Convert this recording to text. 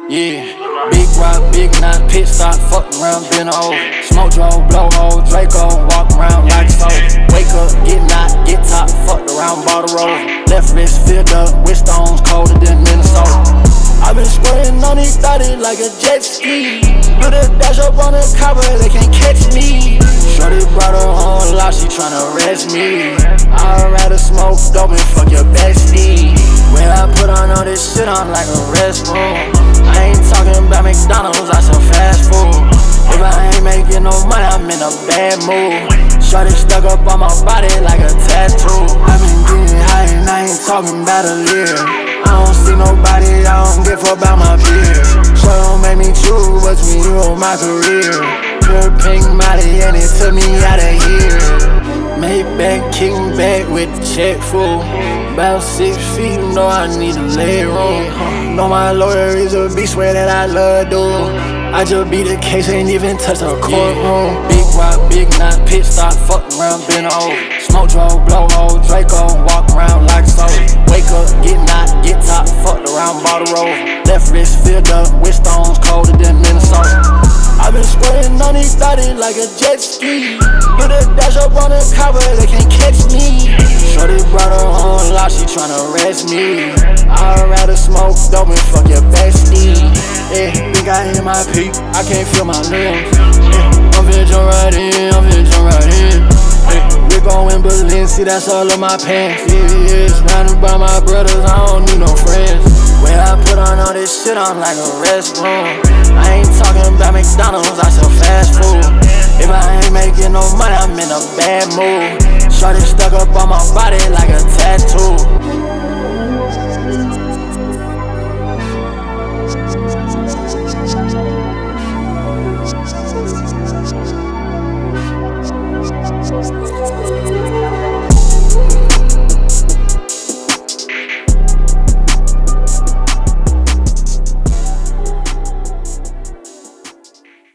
Yeah, big rock, big knot, pit stop, fuck around, been old. Smoke draw, blow hole, Draco, walk around like so. Wake up, get knot, get top, fucked around, bought a roll. Left wrist filled up with stones, colder than Minnesota. I been squirting on these 30 like a jet ski. Put a dash up on the copper, they can't catch me. Shorty brought her own lot, she tryna arrest me. I'd rather smoke dope and fuck your bestie. When I put on all this shit, I'm like a restroom. I ain't talking about McDonald's, I sell fast food. If I ain't making no money, I'm in a bad mood. Shorty stuck up on my body like a tattoo. I been getting high and I ain't talking about a year. I don't see nobody, I don't give a fuck about my peers. So don't make me choose between you and my career. Pure pink Molly and it took me out of here. Maybach, kicking back with the check full. About 6 feet, you know I need a leg room. Know my lawyer is a beast, swear that I love dude. I just beat the case, ain't even touch the courtroom. Big rock, big knot, pit stop, fuck around, been old. Smoke draw, blow hole, Draco, walk around like so. Wake up, get knot, get top, fucked around, bought a roll. Left wrist filled up with stones, colder than Minnesota. I been squirting on these 30 like a jet ski. Put a dash up on the copper, they can't catch me. Shorty brought her own lot, she tryna arrest me. I'd rather smoke dope and fuck your bestie. Yeah, think I hit my peak, I can't feel my limbs. Yeah, I'm finna jump right in, I'm finna jump right in. Yeah, Rico and Balenci, that's all of my pants. Yeah, surrounded by my brothers, I don't need no friends. When I put on all this shit, I'm like a restroom. I ain't talking about McDonald's, I sell fast food. If I ain't making no money, I'm in a bad mood. Shorty stuck up on my body like a